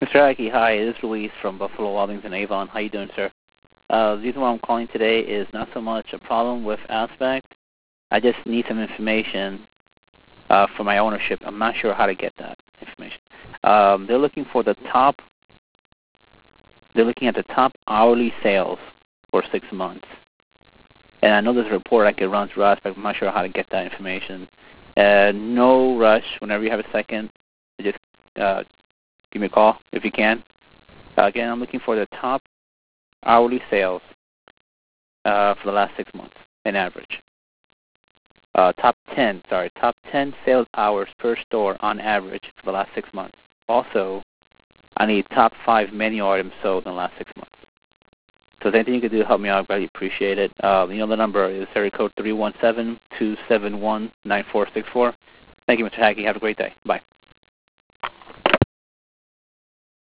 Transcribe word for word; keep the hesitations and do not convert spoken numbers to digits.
Mister Aki, hi. This is Luis from Buffalo Wild Wings in Avon. How you doing, sir? Uh, the reason why I'm calling today is not so much a problem with Aspect. I just need some information uh, for my ownership. I'm not sure how to get that information. Um, they're looking for the top. They're looking at the top hourly sales for six months. And I know there's a report I could run through Aspect. I'm not sure how to get that information. Uh, no rush. Whenever you have a second, just uh, give me a call if you can. Uh, again, I'm looking for the top hourly sales uh, for the last six months, in average. Uh, top ten, sorry, top ten sales hours per store on average for the last six months. Also, I need top five menu items sold in the last six months. So if anything you could do to help me out, I'd really appreciate it. Uh, you know the number is area code three one seven, two seven one, nine four six four. Thank you, Mister Hackey. Have a great day. Bye.